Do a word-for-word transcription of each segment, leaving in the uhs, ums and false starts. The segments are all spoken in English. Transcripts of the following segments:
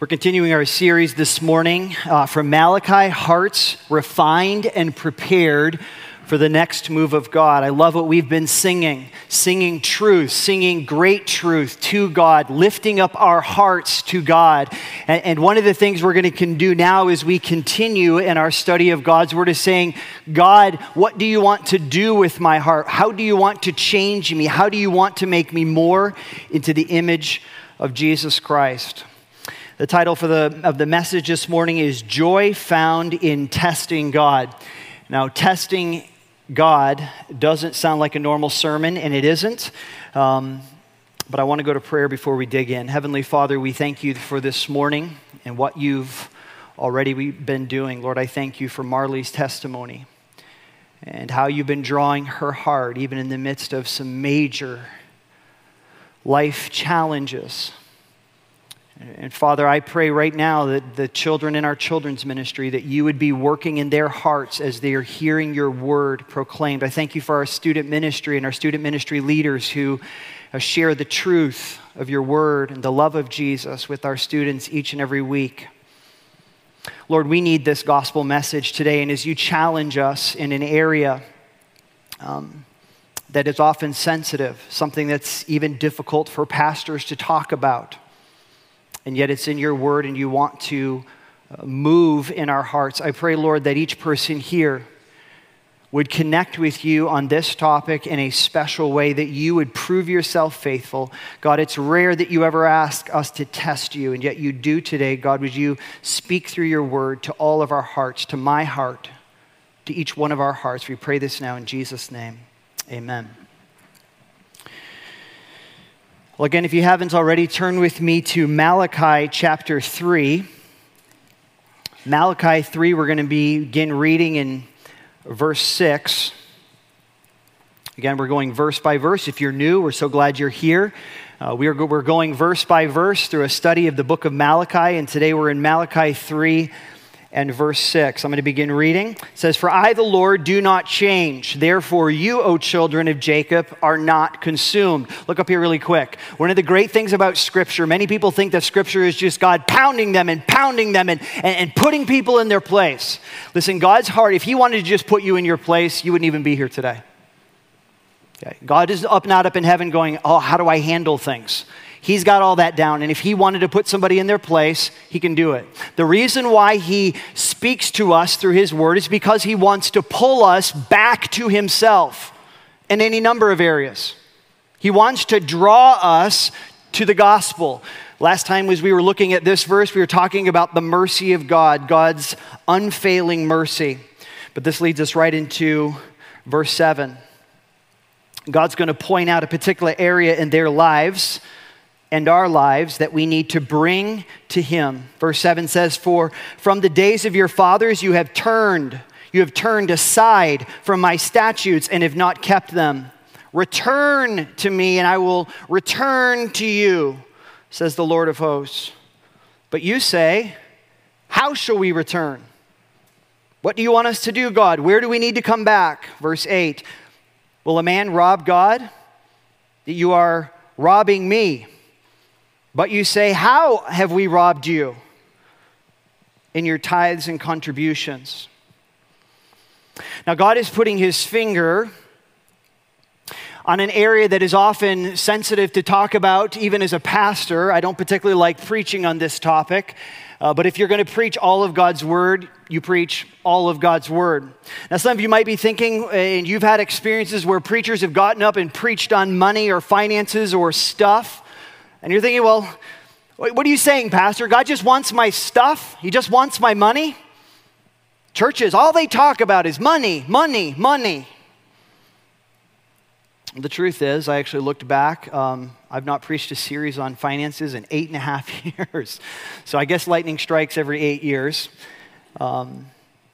We're continuing our series this morning uh, from Malachi, Hearts Refined and Prepared for the Next Move of God. I love what we've been singing, singing truth, singing great truth to God, lifting up our hearts to God. And, and one of the things we're going to do now as we continue in our study of God's Word is saying, God, what do you want to do with my heart? How do you want to change me? How do you want to make me more into the image of Jesus Christ? The title for the of the message this morning is Joy Found in Testing God. Now, testing God doesn't sound like a normal sermon, and it isn't. Um, but I want to go to prayer before we dig in. Heavenly Father, we thank you for this morning and what you've already been doing. Lord, I thank you for Marley's testimony and how you've been drawing her heart, even in the midst of some major life challenges. And Father, I pray right now that the children in our children's ministry, that you would be working in their hearts as they are hearing your word proclaimed. I thank you for our student ministry and our student ministry leaders who share the truth of your word and the love of Jesus with our students each and every week. Lord, we need this gospel message today, and as you challenge us in an area um, that is often sensitive, something that's even difficult for pastors to talk about, and yet it's in your word and you want to move in our hearts. I pray, Lord, that each person here would connect with you on this topic in a special way, that you would prove yourself faithful. God, it's rare that you ever ask us to test you, and yet you do today. God, would you speak through your word to all of our hearts, to my heart, to each one of our hearts. We pray this now in Jesus' name. Amen. Well, again, if you haven't already, turn with me to Malachi chapter three. Malachi three, we're going to begin reading in verse six. Again, we're going verse by verse. If you're new, we're so glad you're here. Uh, we are, we're going verse by verse through a study of the book of Malachi, and today we're in Malachi three and verse six. I'm going to begin reading. It says, "For I, the Lord, do not change. Therefore you, O children of Jacob, are not consumed." Look up here really quick. One of the great things about Scripture, many people think that Scripture is just God pounding them and pounding them and, and, and putting people in their place. Listen, God's heart, if he wanted to just put you in your place, you wouldn't even be here today. Okay. God is up, not up in heaven going, oh, how do I handle things? He's got all that down, and if he wanted to put somebody in their place, he can do it. The reason why he speaks to us through his word is because he wants to pull us back to himself in any number of areas. He wants to draw us to the gospel. Last time as we were looking at this verse, we were talking about the mercy of God, God's unfailing mercy. But this leads us right into verse seven. God's going to point out a particular area in their lives and our lives that we need to bring to him. Verse seven says, "For from the days of your fathers you have turned, you have turned aside from my statutes and have not kept them. Return to me and I will return to you, says the Lord of hosts. But you say, how shall we return? What do you want us to do, God? Where do we need to come back?" Verse eight, "Will a man rob God? That you are robbing me. But you say, how have we robbed you? In your tithes and contributions." Now, God is putting his finger on an area that is often sensitive to talk about, even as a pastor. I don't particularly like preaching on this topic, uh, but if you're going to preach all of God's word, you preach all of God's word. Now, some of you might be thinking, and you've had experiences where preachers have gotten up and preached on money or finances or stuff, and you're thinking, well, what are you saying, Pastor? God just wants my stuff? He just wants my money? Churches, all they talk about is money, money, money. The truth is, I actually looked back. Um, I've not preached a series on finances in eight and a half years. So I guess lightning strikes every eight years. Um,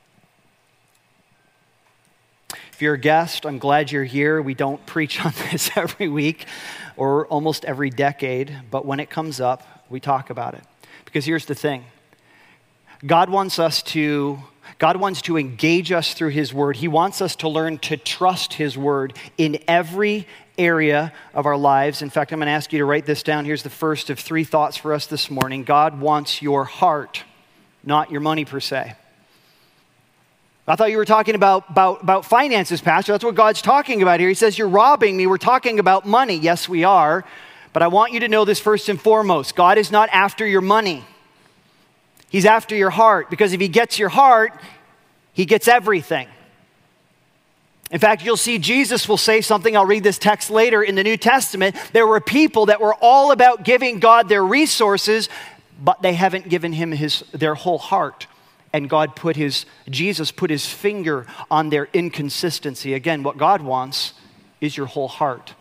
if you're a guest, I'm glad you're here. We don't preach on this every week or almost every decade, but when it comes up, we talk about it. Because here's the thing. God wants us to God wants to engage us through his word. He wants us to learn to trust his word in every area of our lives. In fact, I'm going to ask you to write this down. Here's the first of three thoughts for us this morning. God wants your heart, not your money per se. I thought you were talking about, about, about finances, Pastor. That's what God's talking about here. He says, you're robbing me. We're talking about money. Yes, we are. But I want you to know this first and foremost. God is not after your money. He's after your heart, because if he gets your heart, he gets everything. In fact, you'll see Jesus will say something. I'll read this text later in the New Testament. There were people that were all about giving God their resources, but they haven't given him his their whole heart. And God put his, Jesus put his finger on their inconsistency. Again, what God wants is your whole heart.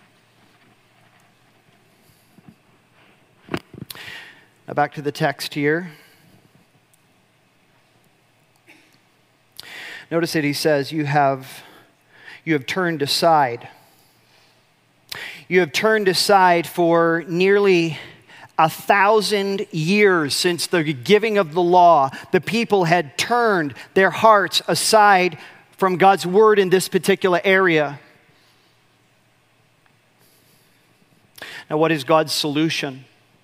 Now back to the text here. Notice that he says, you have, you have turned aside. You have turned aside for nearly a thousand years since the giving of the law. The people had turned their hearts aside from God's word in this particular area. Now, what is God's solution?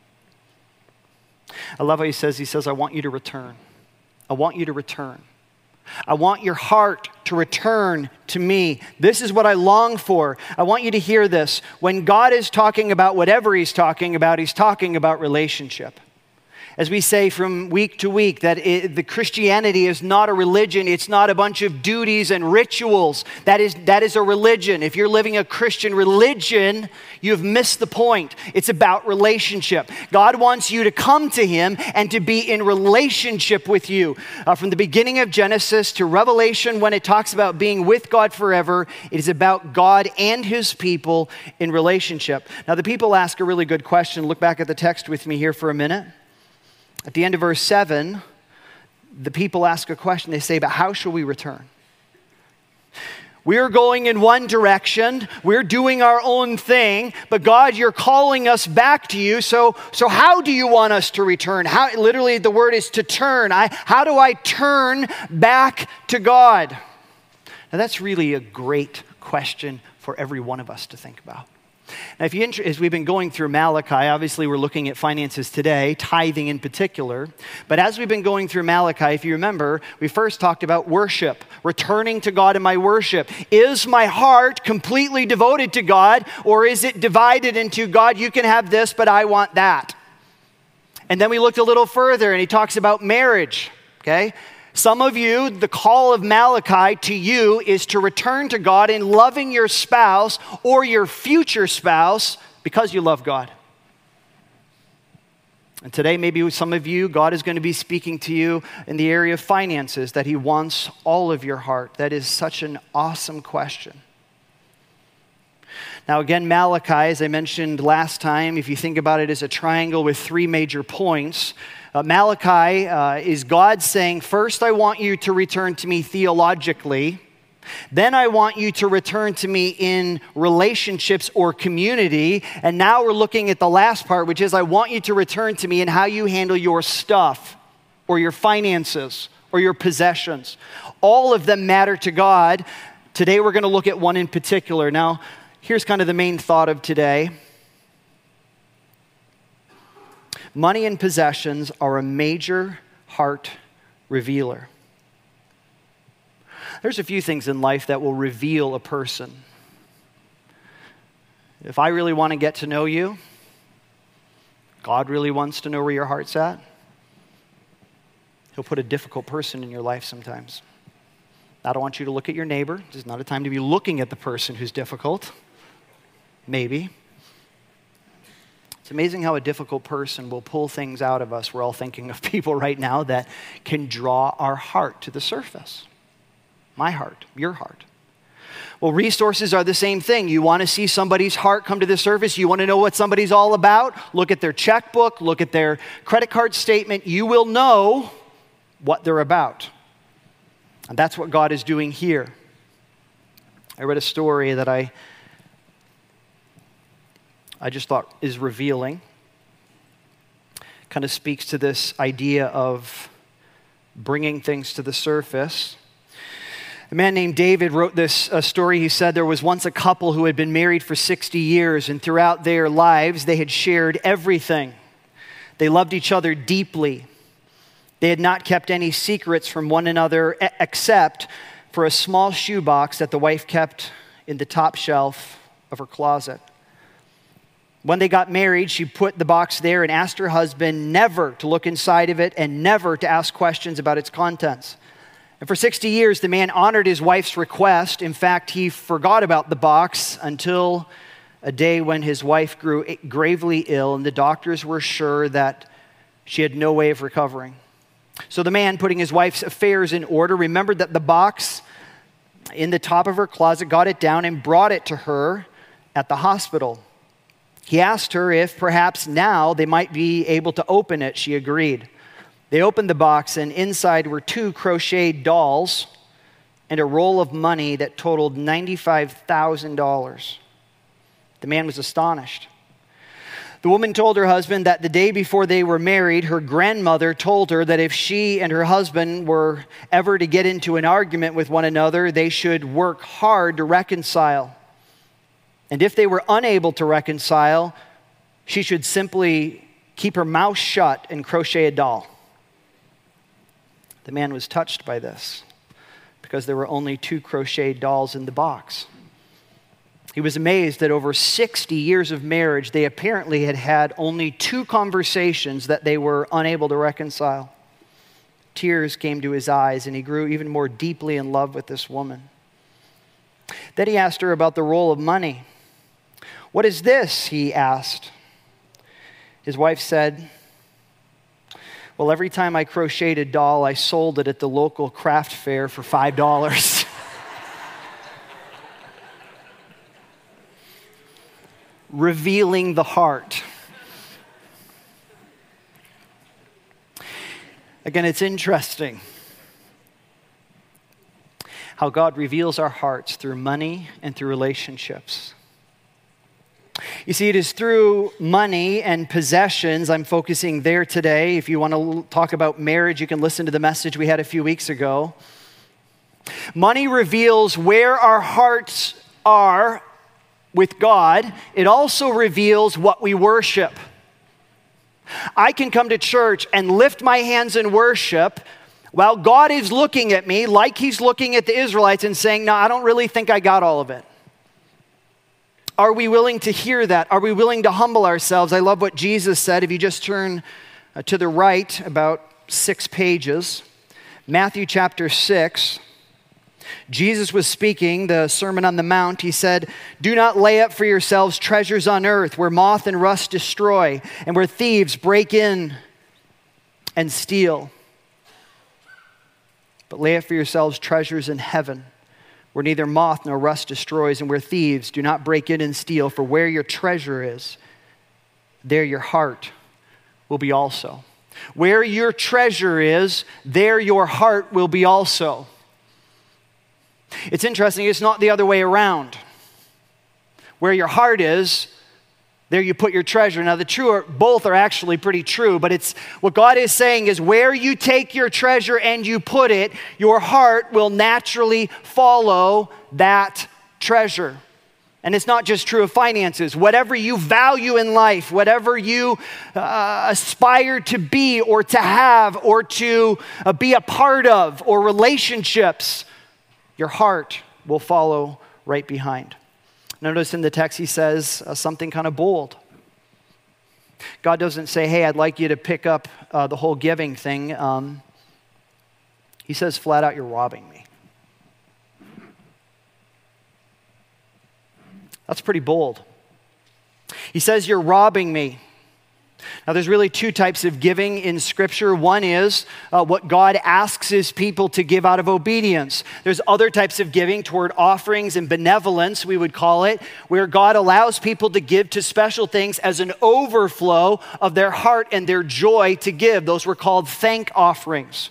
I love how he says, he says, I want you to return. I want you to return. I want your heart to return to me. This is what I long for. I want you to hear this. When God is talking about whatever he's talking about, he's talking about relationship. As we say from week to week, that it, the Christianity is not a religion. It's not a bunch of duties and rituals. That is, that is a religion. If you're living a Christian religion, you've missed the point. It's about relationship. God wants you to come to him and to be in relationship with you. Uh, from the beginning of Genesis to Revelation, when it talks about being with God forever, it is about God and his people in relationship. Now, the people ask a really good question. Look back at the text with me here for a minute. At the end of verse seven, the people ask a question. They say, but how shall we return? We're going in one direction. We're doing our own thing. But God, you're calling us back to you. So, so how do you want us to return? How, literally, the word is to turn. I, how do I turn back to God? Now, that's really a great question for every one of us to think about. Now, if you, as we've been going through Malachi, obviously we're looking at finances today, tithing in particular. But as we've been going through Malachi, if you remember, we first talked about worship, returning to God in my worship. Is my heart completely devoted to God, or is it divided into, God, you can have this, but I want that? And then we looked a little further, and he talks about marriage, okay? Some of you, the call of Malachi to you is to return to God in loving your spouse or your future spouse because you love God. And today, maybe with some of you, God is going to be speaking to you in the area of finances, that he wants all of your heart. That is such an awesome question. Now again, Malachi, as I mentioned last time, if you think about it as a triangle with three major points, Uh, Malachi uh, is God saying, first, I want you to return to me theologically. Then I want you to return to me in relationships or community. And now we're looking at the last part, which is I want you to return to me in how you handle your stuff or your finances or your possessions. All of them matter to God. Today we're going to look at one in particular. Now, here's kind of the main thought of today. Money and possessions are a major heart revealer. There's a few things in life that will reveal a person. If I really want to get to know you, God really wants to know where your heart's at, he'll put a difficult person in your life sometimes. I don't want you to look at your neighbor. This is not a time to be looking at the person who's difficult. Maybe. It's amazing how a difficult person will pull things out of us. We're all thinking of people right now that can draw our heart to the surface. My heart, your heart. Well, resources are the same thing. You want to see somebody's heart come to the surface. You want to know what somebody's all about. Look at their checkbook. Look at their credit card statement. You will know what they're about. And that's what God is doing here. I read a story that I I just thought is revealing. Kind of speaks to this idea of bringing things to the surface. A man named David wrote this uh, story. He said there was once a couple who had been married for sixty years, and throughout their lives, they had shared everything. They loved each other deeply. They had not kept any secrets from one another except for a small shoebox that the wife kept in the top shelf of her closet. When they got married, she put the box there and asked her husband never to look inside of it and never to ask questions about its contents. And for sixty years, the man honored his wife's request. In fact, he forgot about the box until a day when his wife grew gravely ill and the doctors were sure that she had no way of recovering. So the man, putting his wife's affairs in order, remembered that the box in the top of her closet, got it down and brought it to her at the hospital. He asked her if perhaps now they might be able to open it. She agreed. They opened the box, and inside were two crocheted dolls and a roll of money that totaled ninety-five thousand dollars. The man was astonished. The woman told her husband that the day before they were married, her grandmother told her that if she and her husband were ever to get into an argument with one another, they should work hard to reconcile. And if they were unable to reconcile, she should simply keep her mouth shut and crochet a doll. The man was touched by this because there were only two crocheted dolls in the box. He was amazed that over sixty years of marriage, they apparently had had only two conversations that they were unable to reconcile. Tears came to his eyes, and he grew even more deeply in love with this woman. Then he asked her about the roll of money. "What is this?" he asked. His wife said, "Well, every time I crocheted a doll, I sold it at the local craft fair for five dollars. Revealing the heart. Again, it's interesting how God reveals our hearts through money and through relationships. You see, it is through money and possessions. I'm focusing there today. If you want to talk about marriage, you can listen to the message we had a few weeks ago. Money reveals where our hearts are with God. It also reveals what we worship. I can come to church and lift my hands in worship while God is looking at me like he's looking at the Israelites and saying, "No, I don't really think I got all of it." Are we willing to hear that? Are we willing to humble ourselves? I love what Jesus said. If you just turn uh, to the right about six pages, Matthew chapter six, Jesus was speaking, the Sermon on the Mount. He said, "Do not lay up for yourselves treasures on earth where moth and rust destroy and where thieves break in and steal. But lay up for yourselves treasures in heaven where neither moth nor rust destroys and where thieves do not break in and steal. For where your treasure is, there your heart will be also." Where your treasure is, there your heart will be also. It's interesting, it's not the other way around. Where your heart is, there you put your treasure. Now the true are, both are actually pretty true, but it's what God is saying is where you take your treasure and you put it, your heart will naturally follow that treasure. And it's not just true of finances. Whatever you value in life, whatever you uh, aspire to be or to have or to uh, be a part of, or relationships, your heart will follow right behind. Notice in the text he says uh, something kind of bold. God doesn't say, "Hey, I'd like you to pick up uh, the whole giving thing." Um, he says flat out, "You're robbing me." That's pretty bold. He says, "You're robbing me." Now, there's really two types of giving in Scripture. One is uh, what God asks his people to give out of obedience. There's other types of giving toward offerings and benevolence, we would call it, where God allows people to give to special things as an overflow of their heart and their joy to give. Those were called thank offerings.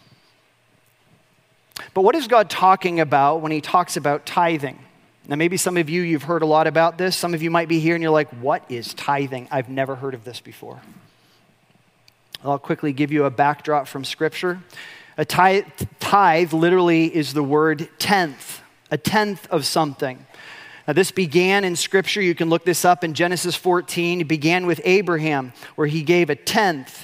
But what is God talking about when he talks about tithing? Now, maybe some of you, you've heard a lot about this. Some of you might be here and you're like, "What is tithing? I've never heard of this before." I'll quickly give you a backdrop from Scripture. A tithe, tithe literally is the word tenth, a tenth of something. Now, this began in Scripture. You can look this up in Genesis fourteen. It began with Abraham, where he gave a tenth.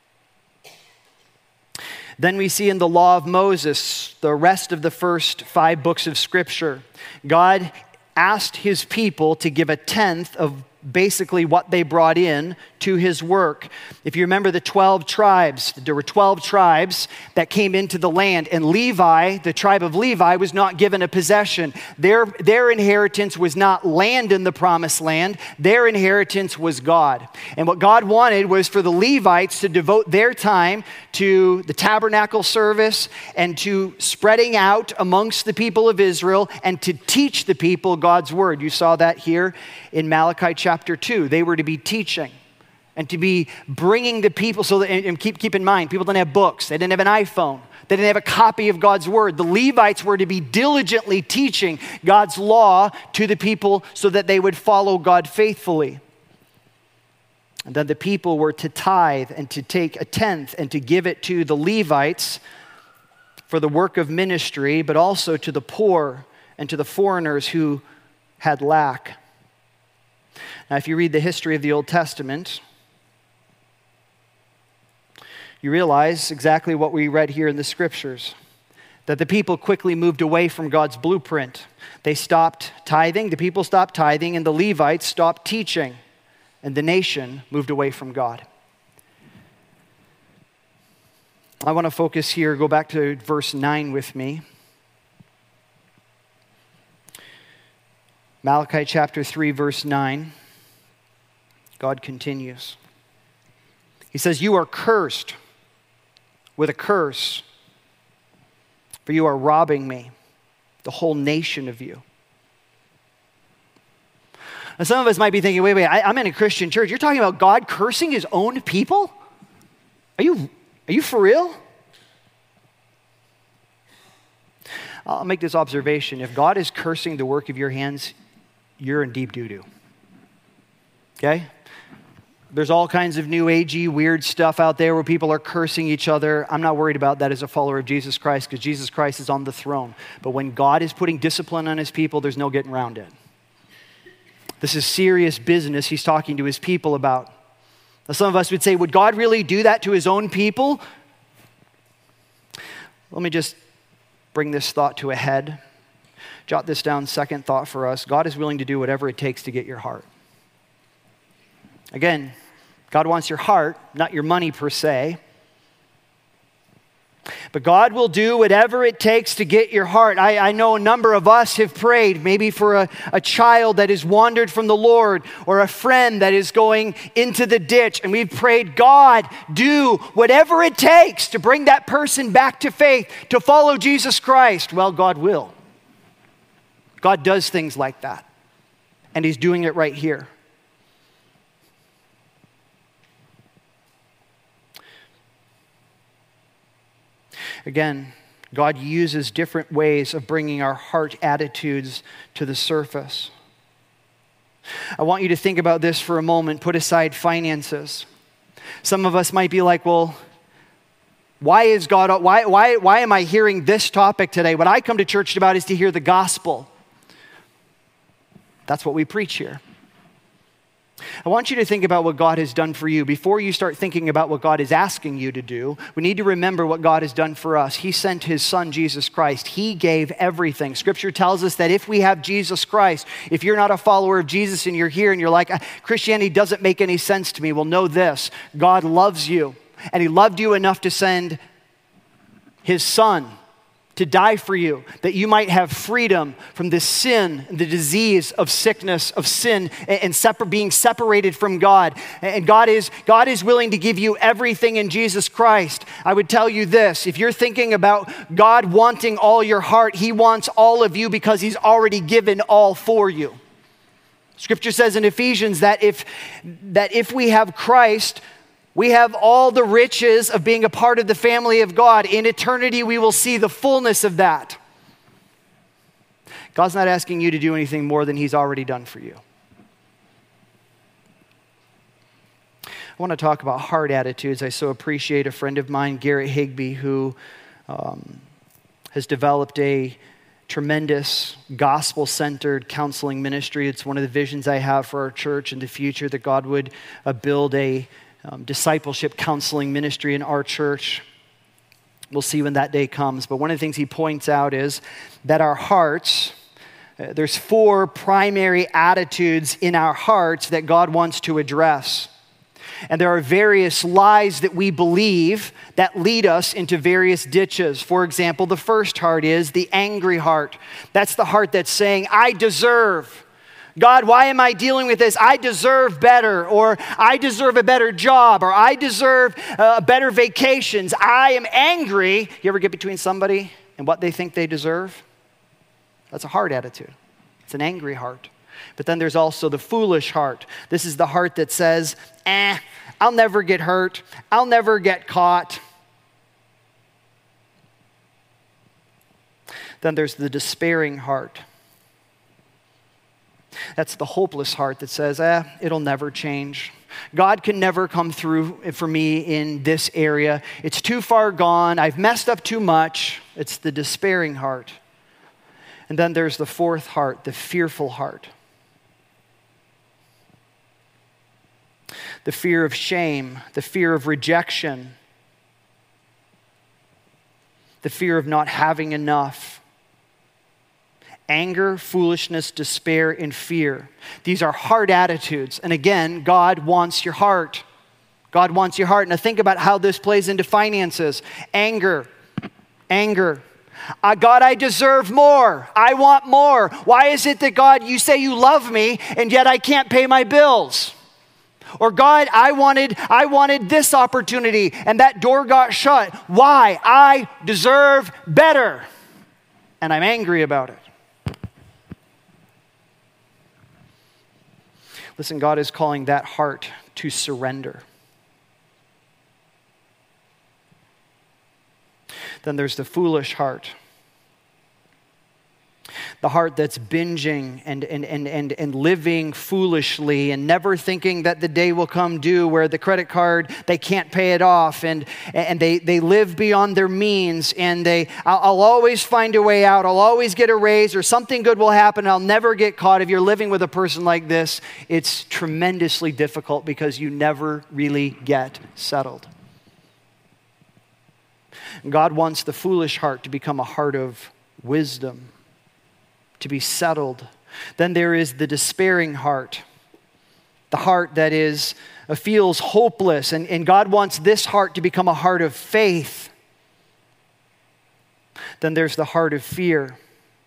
Then we see in the law of Moses, the rest of the first five books of Scripture, God asked his people to give a tenth of basically what they brought in to his work. If you remember the twelve tribes, there were twelve tribes that came into the land, and Levi, the tribe of Levi, was not given a possession. Their, their inheritance was not land in the promised land. Their inheritance was God. And what God wanted was for the Levites to devote their time to the tabernacle service and to spreading out amongst the people of Israel and to teach the people God's word. You saw that here in Malachi chapter two. They were to be teaching and to be bringing the people, so that, and keep, keep in mind, people didn't have books. They didn't have an iPhone. They didn't have a copy of God's word. The Levites were to be diligently teaching God's law to the people so that they would follow God faithfully. And then the people were to tithe and to take a tenth and to give it to the Levites for the work of ministry, but also to the poor and to the foreigners who had lack. Now, if you read the history of the Old Testament, you realize exactly what we read here in the Scriptures, that the people quickly moved away from God's blueprint. They stopped tithing, the people stopped tithing, and the Levites stopped teaching, and the nation moved away from God. I want to focus here, go back to verse nine with me. Malachi chapter three, verse nine. God continues. He says, "You are cursed with a curse, for you are robbing me, the whole nation of you." Now, some of us might be thinking, wait, wait, I, I'm in a Christian church. You're talking about God cursing his own people? Are you, are you for real? I'll make this observation. If God is cursing the work of your hands, you're in deep doo-doo. Okay? There's all kinds of new agey, weird stuff out there where people are cursing each other. I'm not worried about that as a follower of Jesus Christ because Jesus Christ is on the throne. But when God is putting discipline on his people, there's no getting around it. This is serious business he's talking to his people about. Now, some of us would say, would God really do that to his own people? Let me just bring this thought to a head. Jot this down, second thought for us. God is willing to do whatever it takes to get your heart. Again, God wants your heart, not your money per se. But God will do whatever it takes to get your heart. I, I know a number of us have prayed maybe for a, a child that has wandered from the Lord or a friend that is going into the ditch. And we've prayed, God, do whatever it takes to bring that person back to faith, to follow Jesus Christ. Well, God will. God does things like that. And he's doing it right here. Again, God uses different ways of bringing our heart attitudes to the surface. I want you to think about this for a moment. Put aside finances. Some of us might be like, well, why is God, why, why, why am I hearing this topic today? What I come to church about is to hear the gospel. That's what we preach here. I want you to think about what God has done for you. Before you start thinking about what God is asking you to do, we need to remember what God has done for us. He sent his son, Jesus Christ. He gave everything. Scripture tells us that if we have Jesus Christ, if you're not a follower of Jesus and you're here and you're like, Christianity doesn't make any sense to me, well, know this. God loves you, and he loved you enough to send his son to die for you, that you might have freedom from the sin, the disease of sickness, of sin, and separ- being separated from God. And God is, God is willing to give you everything in Jesus Christ. I would tell you this, if you're thinking about God wanting all your heart, he wants all of you because he's already given all for you. Scripture says in Ephesians that if, that if we have Christ, we have all the riches of being a part of the family of God. In eternity, we will see the fullness of that. God's not asking you to do anything more than he's already done for you. I want to talk about heart attitudes. I so appreciate a friend of mine, Garrett Higby, who um, has developed a tremendous gospel-centered counseling ministry. It's one of the visions I have for our church in the future, that God would uh, build a um, discipleship counseling ministry in our church. We'll see when that day comes. But one of the things he points out is that our hearts, uh, there's four primary attitudes in our hearts that God wants to address. And there are various lies that we believe that lead us into various ditches. For example, the first heart is the angry heart. That's the heart that's saying, I deserve. God, why am I dealing with this? I deserve better, or I deserve a better job, or I deserve uh, better vacations. I am angry. You ever get between somebody and what they think they deserve? That's a heart attitude. It's an angry heart. But then there's also the foolish heart. This is the heart that says, eh, I'll never get hurt. I'll never get caught. Then there's the despairing heart. That's the hopeless heart that says, eh, it'll never change. God can never come through for me in this area. It's too far gone. I've messed up too much. It's the despairing heart. And then there's the fourth heart, the fearful heart. The fear of shame, the fear of rejection, the fear of not having enough. Anger, foolishness, despair, and fear. These are heart attitudes. And again, God wants your heart. God wants your heart. Now think about how this plays into finances. Anger, anger. Uh, God, I deserve more. I want more. Why is it that, God, you say you love me, and yet I can't pay my bills? Or God, I wanted, I wanted this opportunity and that door got shut. Why? I deserve better. And I'm angry about it. Listen, God is calling that heart to surrender. Then there's the foolish heart. The heart that's binging and, and, and, and, and living foolishly and never thinking that the day will come due where the credit card, they can't pay it off, and, and they, they live beyond their means, and they, I'll, I'll always find a way out, I'll always get a raise, or something good will happen, I'll never get caught. If you're living with a person like this, it's tremendously difficult because you never really get settled. God wants the foolish heart to become a heart of wisdom, to be settled. Then there is the despairing heart, the heart that is uh, feels hopeless, and, and God wants this heart to become a heart of faith. Then there's the heart of fear.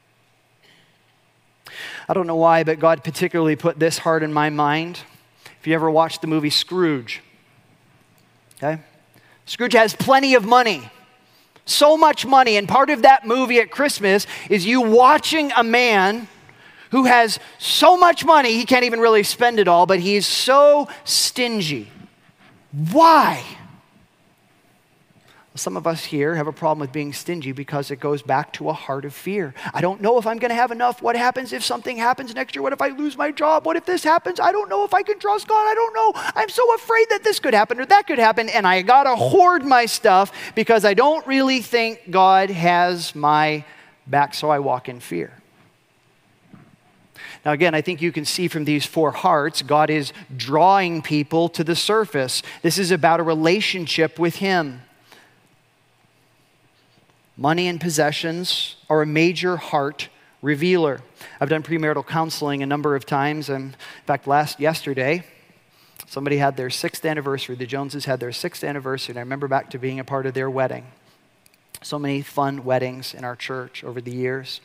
I don't know why, but God particularly put this heart in my mind. If you ever watched the movie Scrooge, okay? Scrooge has plenty of money. So much money, and part of that movie at Christmas is you watching a man who has so much money, he can't even really spend it all, but he's so stingy. Why? Well, some of us here have a problem with being stingy because it goes back to a heart of fear. I don't know if I'm going to have enough. What happens if something happens next year? What if I lose my job? What if this happens? I don't know if I can trust God. I don't know. I'm so afraid that this could happen or that could happen, and I got to hoard my stuff because I don't really think God has my back, so I walk in fear. Now again, I think you can see from these four hearts, God is drawing people to the surface. This is about a relationship with Him. Money and possessions are a major heart revealer. I've done premarital counseling a number of times. And in fact, last yesterday, somebody had their sixth anniversary. The Joneses had their sixth anniversary. And I remember back to being a part of their wedding. So many fun weddings in our church over the years.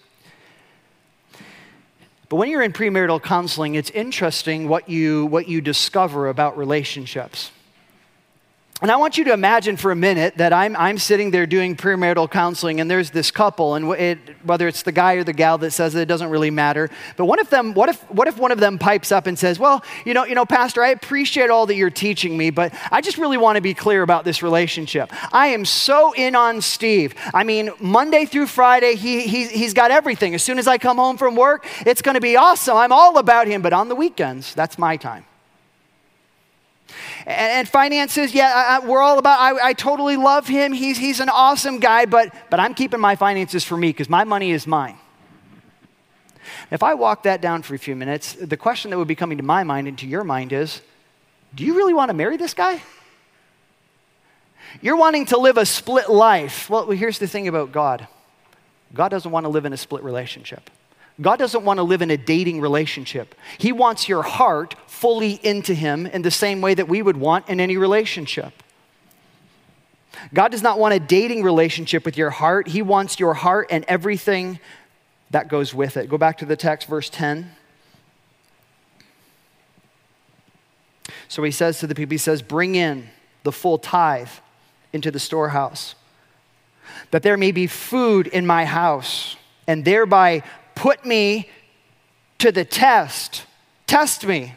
But when you're in premarital counseling, it's interesting what you, what you discover about relationships. And I want you to imagine for a minute that I'm, I'm sitting there doing premarital counseling, and there's this couple, and it, whether it's the guy or the gal that says that it doesn't really matter. But what if them? What if? What if one of them pipes up and says, "Well, you know, you know, Pastor, I appreciate all that you're teaching me, but I just really want to be clear about this relationship. I am so in on Steve. I mean, Monday through Friday, he, he he's got everything. As soon as I come home from work, it's going to be awesome. I'm all about him. But on the weekends, that's my time." And, and finances, yeah, I, I, we're all about, I, I totally love him. He's, he's an awesome guy, but, but I'm keeping my finances for me because my money is mine. If I walk that down for a few minutes, the question that would be coming to my mind and to your mind is, do you really want to marry this guy? You're wanting to live a split life. Well, here's the thing about God. God doesn't want to live in a split relationship. God doesn't want to live in a dating relationship. He wants your heart fully into him in the same way that we would want in any relationship. God does not want a dating relationship with your heart. He wants your heart and everything that goes with it. Go back to the text, verse ten. So he says to the people, he says, bring in the full tithe into the storehouse, that there may be food in my house, and thereby put me to the test. Test me.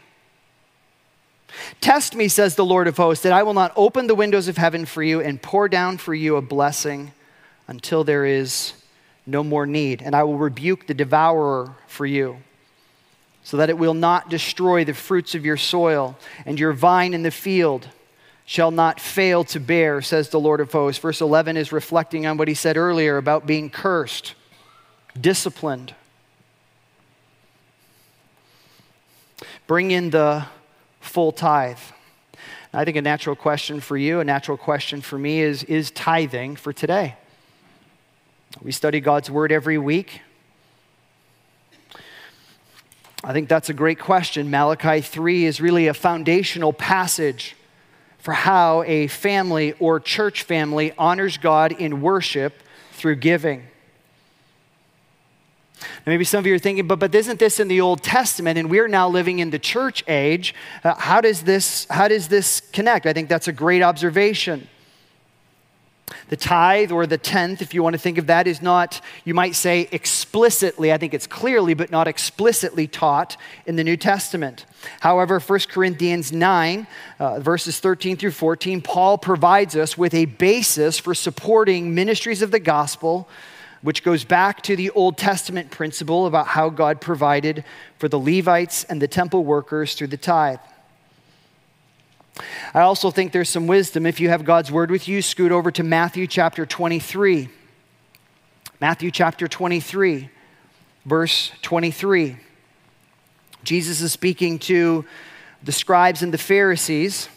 Test me, says the Lord of hosts, that I will not open the windows of heaven for you and pour down for you a blessing until there is no more need. And I will rebuke the devourer for you, so that it will not destroy the fruits of your soil, and your vine in the field shall not fail to bear, says the Lord of hosts. Verse eleven is reflecting on what he said earlier about being cursed, disciplined. Bring in the full tithe. I think a natural question for you, a natural question for me is, is tithing for today? We study God's word every week. I think that's a great question. Malachi three is really a foundational passage for how a family or church family honors God in worship through giving. Now, maybe some of you are thinking, but, but isn't this in the Old Testament and we're now living in the church age? Uh, how does this, how does this connect? I think that's a great observation. The tithe or the tenth, if you want to think of that, is not, you might say explicitly, I think it's clearly, but not explicitly taught in the New Testament. However, First Corinthians nine, uh, verses thirteen through fourteen, Paul provides us with a basis for supporting ministries of the gospel, which goes back to the Old Testament principle about how God provided for the Levites and the temple workers through the tithe. I also think there's some wisdom. If you have God's word with you, scoot over to Matthew chapter twenty-three. Matthew chapter twenty-three, verse twenty-three. Jesus is speaking to the scribes and the Pharisees,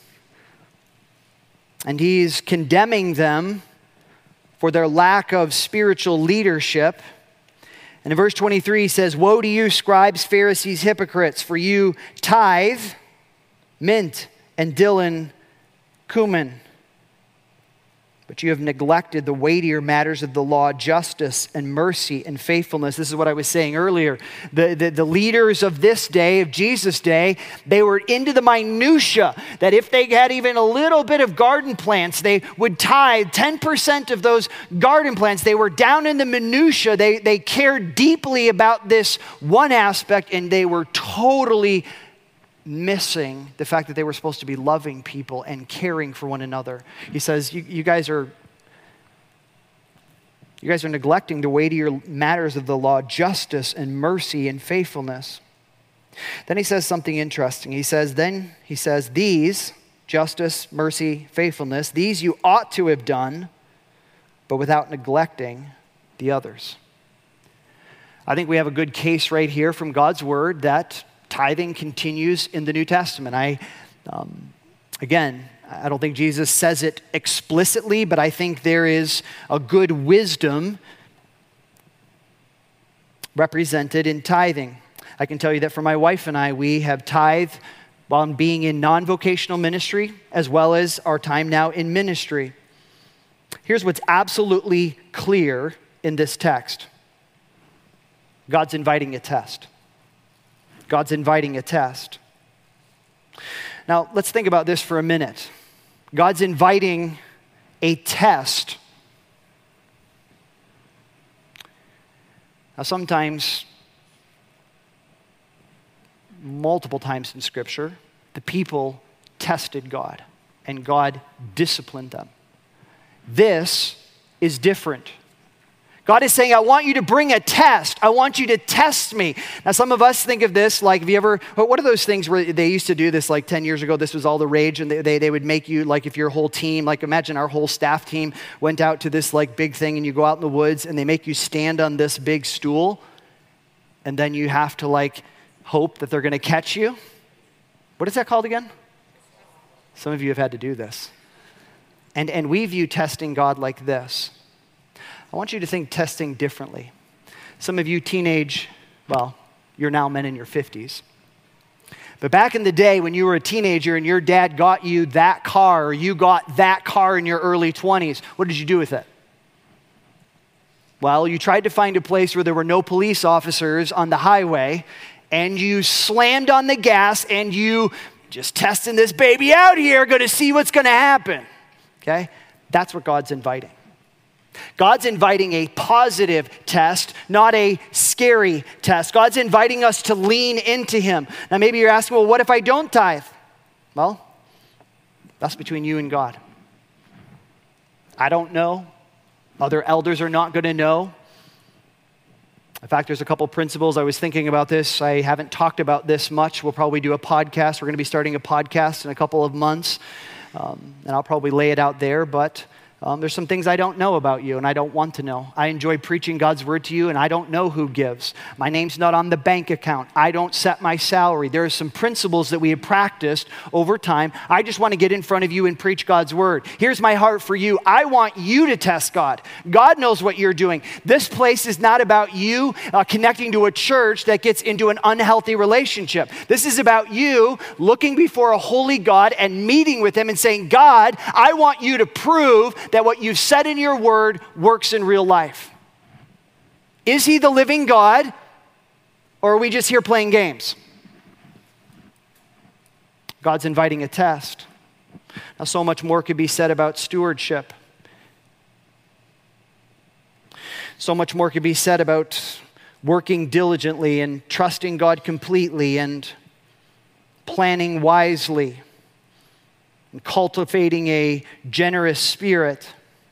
and he's condemning them for their lack of spiritual leadership. And in verse twenty-three, he says, "Woe to you, scribes, Pharisees, hypocrites, for you tithe mint and dill and cumin, but you have neglected the weightier matters of the law, justice and mercy and faithfulness." This is what I was saying earlier. The, the, the leaders of this day, of Jesus' day, they were into the minutia, that if they had even a little bit of garden plants, they would tithe ten percent of those garden plants. They were down in the minutia. They, they cared deeply about this one aspect, and they were totally missing the fact that they were supposed to be loving people and caring for one another. He says, you, you guys are you guys are neglecting the weightier matters of the law, justice and mercy and faithfulness. Then he says something interesting. He says, then he says, these, justice, mercy, faithfulness, these you ought to have done, but without neglecting the others. I think we have a good case right here from God's word that tithing continues in the New Testament. I, um, again, I don't think Jesus says it explicitly, but I think there is a good wisdom represented in tithing. I can tell you that for my wife and I, we have tithed while being in non-vocational ministry, as well as our time now in ministry. Here's what's absolutely clear in this text. God's inviting a test. God's inviting a test. Now, let's think about this for a minute. God's inviting a test. Now, sometimes, multiple times in Scripture, the people tested God, and God disciplined them. This is different. God is saying, I want you to bring a test. I want you to test me. Now, some of us think of this like, have you ever, what are those things where they used to do this like ten years ago? This was all the rage, and they, they, they would make you, like if your whole team, like imagine our whole staff team went out to this like big thing, and you go out in the woods and they make you stand on this big stool, and then you have to like hope that they're going to catch you. What is that called again? Some of you have had to do this. And, and we view testing God like this. I want you to think testing differently. Some of you teenage, well, you're now men in your fifties. But back in the day when you were a teenager and your dad got you that car, or you got that car in your early twenties, what did you do with it? Well, you tried to find a place where there were no police officers on the highway, and you slammed on the gas, and you just testing this baby out here, going to see what's going to happen. Okay? That's what God's inviting. God's inviting a positive test, not a scary test. God's inviting us to lean into him. Now, maybe you're asking, well, what if I don't tithe? Well, that's between you and God. I don't know. Other elders are not going to know. In fact, there's a couple principles. I was thinking about this. I haven't talked about this much. We'll probably do a podcast. We're going to be starting a podcast in a couple of months. Um, and I'll probably lay it out there, but Um, there's some things I don't know about you, and I don't want to know. I enjoy preaching God's word to you, and I don't know who gives. My name's not on the bank account. I don't set my salary. There are some principles that we have practiced over time. I just want to get in front of you and preach God's word. Here's my heart for you. I want you to test God. God knows what you're doing. This place is not about you uh, connecting to a church that gets into an unhealthy relationship. This is about you looking before a holy God and meeting with him and saying, God, I want you to prove that what you've said in your word works in real life. Is he the living God, or are we just here playing games? God's inviting a test. Now, so much more could be said about stewardship. So much more could be said about working diligently and trusting God completely and planning wisely and cultivating a generous spirit.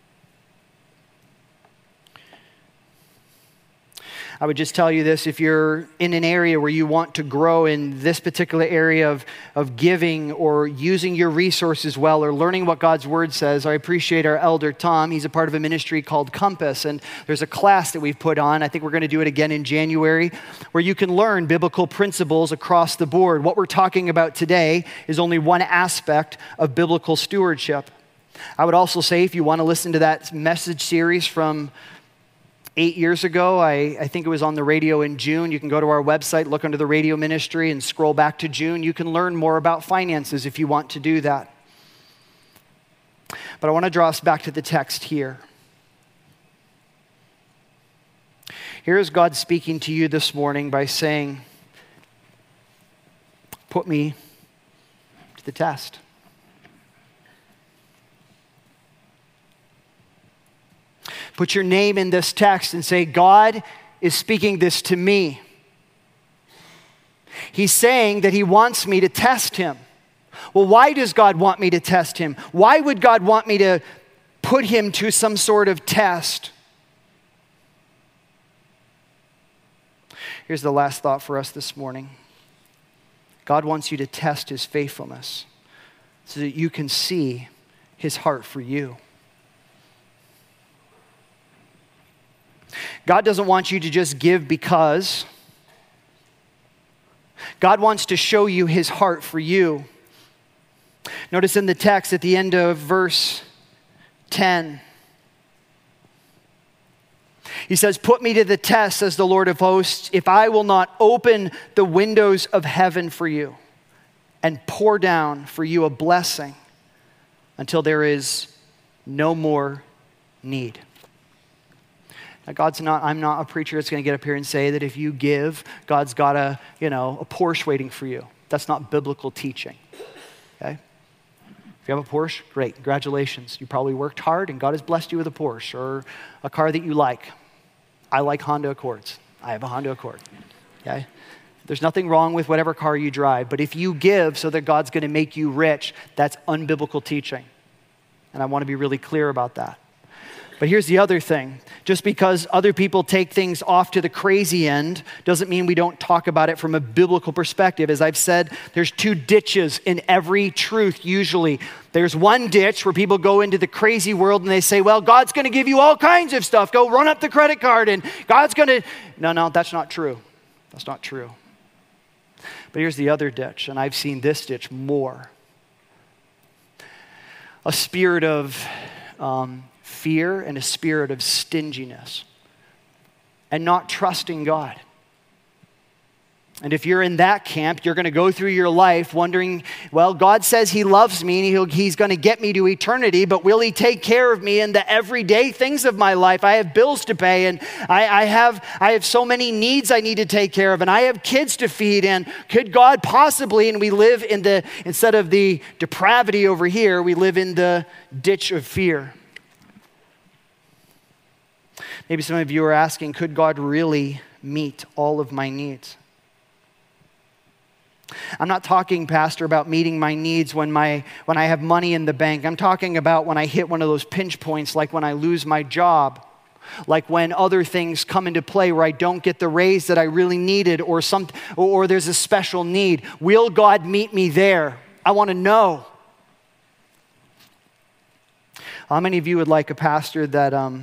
I would just tell you this, if you're in an area where you want to grow in this particular area of, of giving or using your resources well or learning what God's word says, I appreciate our elder Tom. He's a part of a ministry called Compass, and there's a class that we've put on. I think we're going to do it again in January, where you can learn biblical principles across the board. What we're talking about today is only one aspect of biblical stewardship. I would also say, if you want to listen to that message series from Eight years ago, I, I think it was on the radio in June. You can go to our website, look under the radio ministry, and scroll back to June. You can learn more about finances if you want to do that. But I want to draw us back to the text here. Here is God speaking to you this morning by saying, put me to the test. Put your name in this text and say, God is speaking this to me. He's saying that he wants me to test him. Well, why does God want me to test him? Why would God want me to put him to some sort of test? Here's the last thought for us this morning. God wants you to test his faithfulness so that you can see his heart for you. God doesn't want you to just give because. God wants to show you his heart for you. Notice in the text at the end of verse ten, he says, put me to the test, says the Lord of hosts, if I will not open the windows of heaven for you and pour down for you a blessing until there is no more need. Now, God's not, I'm not a preacher that's going to get up here and say that if you give, God's got a, you know, a Porsche waiting for you. That's not biblical teaching, okay? If you have a Porsche, great, congratulations. You probably worked hard and God has blessed you with a Porsche or a car that you like. I like Honda Accords. I have a Honda Accord, okay? There's nothing wrong with whatever car you drive, but if you give so that God's going to make you rich, that's unbiblical teaching. And I want to be really clear about that. But here's the other thing. Just because other people take things off to the crazy end doesn't mean we don't talk about it from a biblical perspective. As I've said, there's two ditches in every truth usually. There's one ditch where people go into the crazy world and they say, well, God's going to give you all kinds of stuff. Go run up the credit card and God's going to... No, no, that's not true. That's not true. But here's the other ditch, and I've seen this ditch more. A spirit of... Um, fear and a spirit of stinginess and not trusting God. And if you're in that camp, you're going to go through your life wondering, well, God says he loves me and he'll, he's going to get me to eternity, but will he take care of me in the everyday things of my life? I have bills to pay and I, I, have, I have so many needs I need to take care of and I have kids to feed and could God possibly, and we live in the, instead of the depravity over here, we live in the ditch of fear. Maybe some of you are asking, could God really meet all of my needs? I'm not talking, Pastor, about meeting my needs when my when I have money in the bank. I'm talking about when I hit one of those pinch points, like when I lose my job, like when other things come into play where I don't get the raise that I really needed, or some, or there's a special need. Will God meet me there? I want to know. How many of you would like a pastor that um,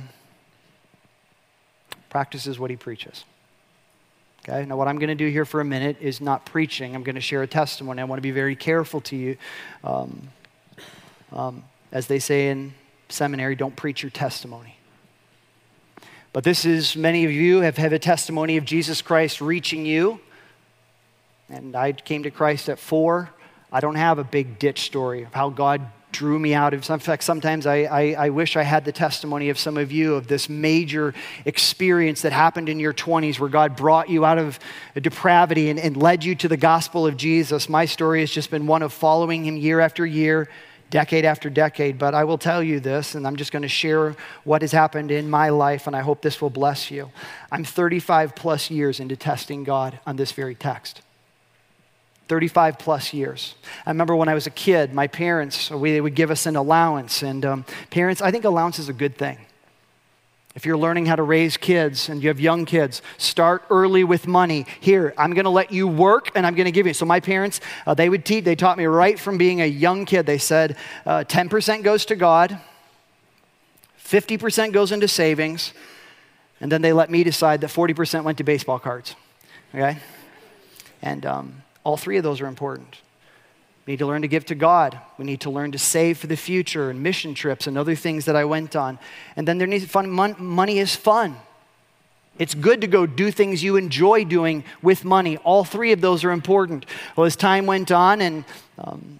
practices what he preaches? Okay, now what I'm going to do here for a minute is not preaching. I'm going to share a testimony. I want to be very careful to you. Um, um, as they say in seminary, don't preach your testimony. But this is, many of you have, have a testimony of Jesus Christ reaching you. And I came to Christ at four. I don't have a big ditch story of how God drew me out of. In fact, sometimes I, I, I wish I had the testimony of some of you of this major experience that happened in your twenties where God brought you out of depravity and, and led you to the gospel of Jesus. My story has just been one of following him year after year, decade after decade. But I will tell you this, and I'm just going to share what has happened in my life, and I hope this will bless you. I'm thirty-five plus years into testing God on this very text. thirty-five plus years. I remember when I was a kid, my parents, we, they would give us an allowance. And um, parents, I think allowance is a good thing. If you're learning how to raise kids and you have young kids, start early with money. Here, I'm going to let you work and I'm going to give you. So my parents, uh, they would teach, they taught me right from being a young kid. They said uh, ten percent goes to God, fifty percent goes into savings, and then they let me decide that forty percent went to baseball cards. Okay? And um, all three of those are important. We need to learn to give to God. We need to learn to save for the future and mission trips and other things that I went on. And then there needs fun. Mon- money is fun. It's good to go do things you enjoy doing with money. All three of those are important. Well, as time went on and um,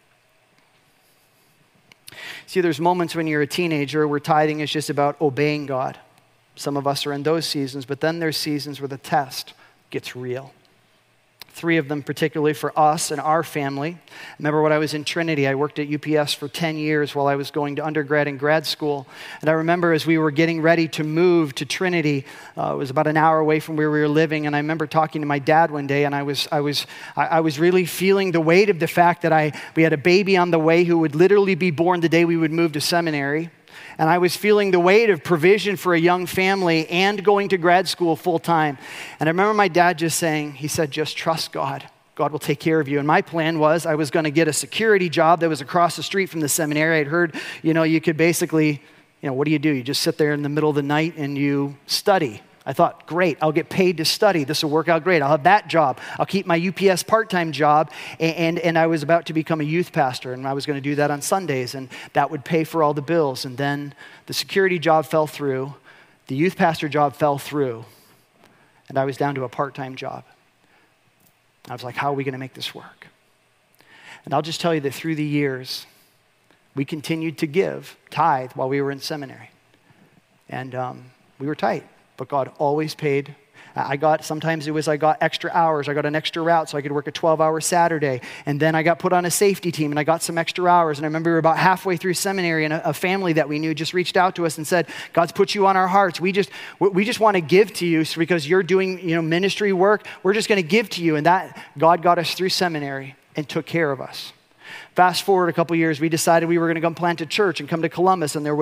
see, there's moments when you're a teenager where tithing is just about obeying God. Some of us are in those seasons, but then there's seasons where the test gets real. Three of them particularly for us and our family. I remember when I was in Trinity, I worked at U P S for ten years while I was going to undergrad and grad school. And I remember as we were getting ready to move to Trinity, uh, it was about an hour away from where we were living. And I remember talking to my dad one day, and I was I was I, I was really feeling the weight of the fact that I we had a baby on the way who would literally be born the day we would move to seminary. And I was feeling the weight of provision for a young family and going to grad school full time. And I remember my dad just saying, he said, just trust God. God will take care of you. And my plan was I was going to get a security job that was across the street from the seminary. I'd heard, you know, you could basically, you know, what do you do? You just sit there in the middle of the night and you study. I thought, great, I'll get paid to study. This will work out great. I'll have that job. I'll keep my U P S part-time job. And, and, and I was about to become a youth pastor, and I was going to do that on Sundays, and that would pay for all the bills. And then the security job fell through. The youth pastor job fell through. And I was down to a part-time job. I was like, how are we going to make this work? And I'll just tell you that through the years, we continued to give tithe while we were in seminary. And um, we were tight. But God always paid. I got, sometimes it was I got extra hours. I got an extra route so I could work a twelve-hour Saturday. And then I got put on a safety team and I got some extra hours. And I remember we were about halfway through seminary and a, a family that we knew just reached out to us and said, God's put you on our hearts. We just we just want to give to you because you're doing, you know, ministry work. We're just going to give to you. And that, God got us through seminary and took care of us. Fast forward a couple years, we decided we were going to come plant a church and come to Columbus, and there was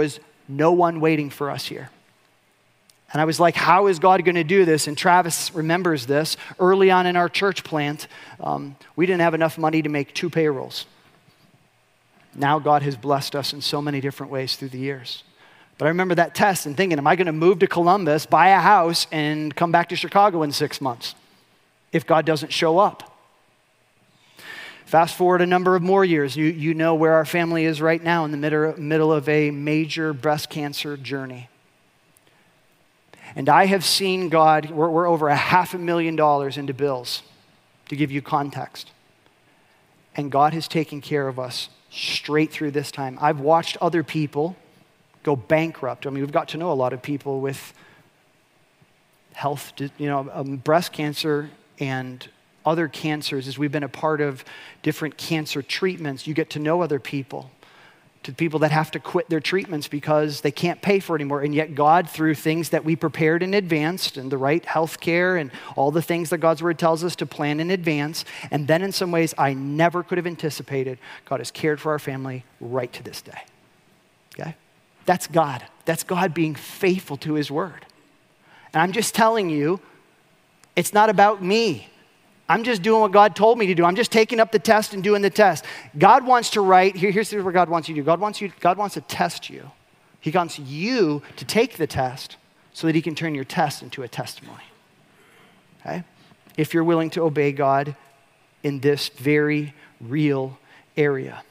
no one waiting for us here. And I was like, how is God going to do this? And Travis remembers this. Early on in our church plant, um, we didn't have enough money to make two payrolls. Now God has blessed us in so many different ways through the years. But I remember that test and thinking, am I going to move to Columbus, buy a house, and come back to Chicago in six months if God doesn't show up? Fast forward a number of more years, you, you know where our family is right now in the middle, middle of a major breast cancer journey. And I have seen God, we're, we're over a half a million dollars into bills, to give you context. And God has taken care of us straight through this time. I've watched other people go bankrupt. I mean, we've got to know a lot of people with health, you know, um, breast cancer and other cancers. As we've been a part of different cancer treatments, you get to know other people. To people that have to quit their treatments because they can't pay for it anymore. And yet God, through things that we prepared in advance and the right health care and all the things that God's word tells us to plan in advance, and then in some ways I never could have anticipated, God has cared for our family right to this day. Okay? That's God. That's God being faithful to his word. And I'm just telling you, it's not about me. I'm just doing what God told me to do. I'm just taking up the test and doing the test. God wants to write, here, here's what God wants you to do. God wants you, God wants to test you. He wants you to take the test so that he can turn your test into a testimony. Okay? If you're willing to obey God in this very real area.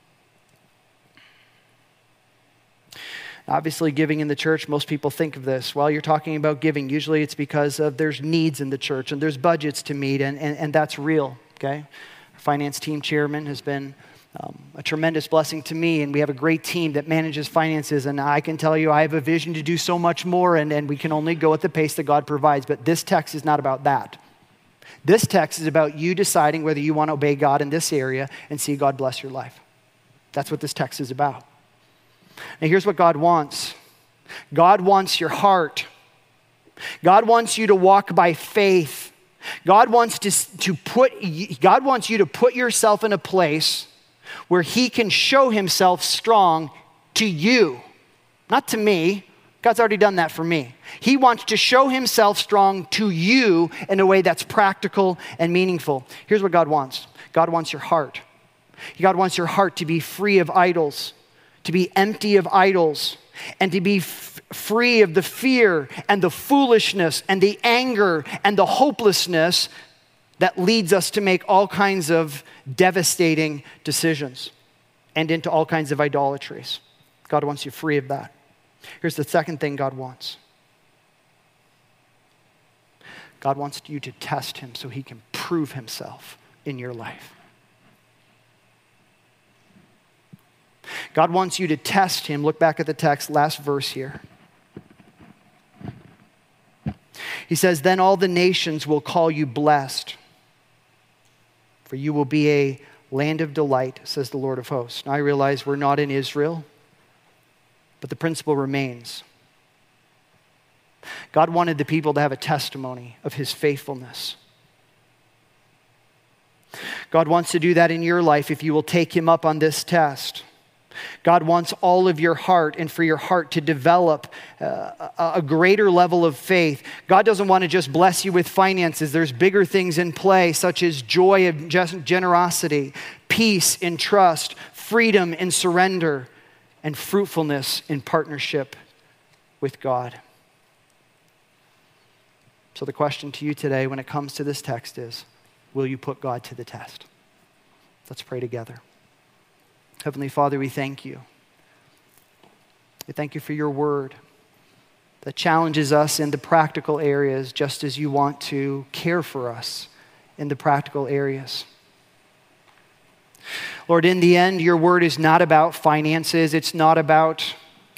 Obviously, giving in the church, most people think of this. While you're talking about giving, usually it's because of there's needs in the church and there's budgets to meet, and, and, and that's real, okay? Our finance team chairman has been um, a tremendous blessing to me, and we have a great team that manages finances, and I can tell you I have a vision to do so much more, and, and we can only go at the pace that God provides, but this text is not about that. This text is about you deciding whether you want to obey God in this area and see God bless your life. That's what this text is about. Now here's what God wants. God wants your heart. God wants you to walk by faith. God wants to, to put, God wants you to put yourself in a place where he can show himself strong to you, not to me. God's already done that for me. He wants to show himself strong to you in a way that's practical and meaningful. Here's what God wants. God wants your heart. God wants your heart to be free of idols, to be empty of idols, and to be f- free of the fear and the foolishness and the anger and the hopelessness that leads us to make all kinds of devastating decisions and into all kinds of idolatries. God wants you free of that. Here's the second thing God wants. God wants you to test him so he can prove himself in your life. God wants you to test him. Look back at the text, last verse here. He says, then all the nations will call you blessed, for you will be a land of delight, says the Lord of hosts. Now I realize we're not in Israel, but the principle remains. God wanted the people to have a testimony of his faithfulness. God wants to do that in your life if you will take him up on this test. God wants all of your heart and for your heart to develop uh, a greater level of faith. God doesn't want to just bless you with finances. There's bigger things in play, such as joy and generosity, peace in trust, freedom in surrender, and fruitfulness in partnership with God. So the question to you today when it comes to this text is, will you put God to the test? Let's pray together. Heavenly Father, we thank you. We thank you for your word that challenges us in the practical areas just as you want to care for us in the practical areas. Lord, in the end, your word is not about finances. It's not about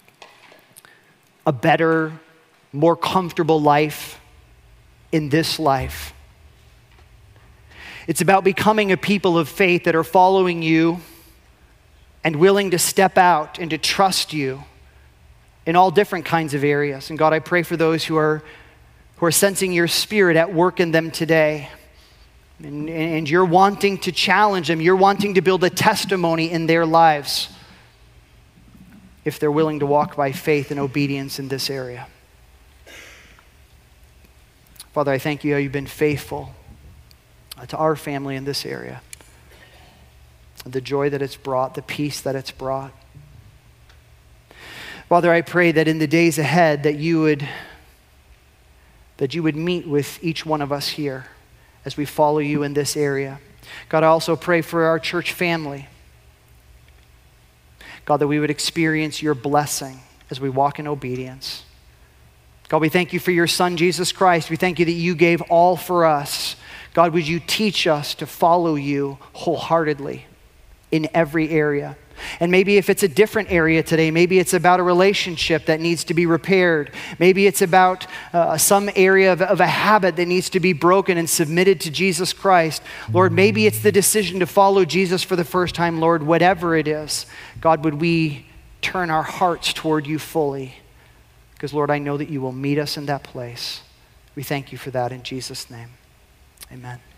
a better, more comfortable life in this life. It's about becoming a people of faith that are following you and willing to step out and to trust you in all different kinds of areas. And God, I pray for those who are, who are sensing your spirit at work in them today. And, and you're wanting to challenge them. You're wanting to build a testimony in their lives. if they're willing to walk by faith and obedience in this area. Father, I thank you how you've been faithful to our family in this area. The joy that it's brought, the peace that it's brought. Father, I pray that in the days ahead that you would, that you would meet with each one of us here as we follow you in this area. God, I also pray for our church family. God, that we would experience your blessing as we walk in obedience. God, we thank you for your Son, Jesus Christ. We thank you that you gave all for us. God, would you teach us to follow you wholeheartedly in every area? And maybe if it's a different area today, maybe it's about a relationship that needs to be repaired. Maybe it's about uh, some area of, of a habit that needs to be broken and submitted to Jesus Christ. Lord, maybe it's the decision to follow Jesus for the first time. Lord, whatever it is, God, would we turn our hearts toward you fully? Because, Lord, I know that you will meet us in that place. We thank you for that in Jesus' name. Amen.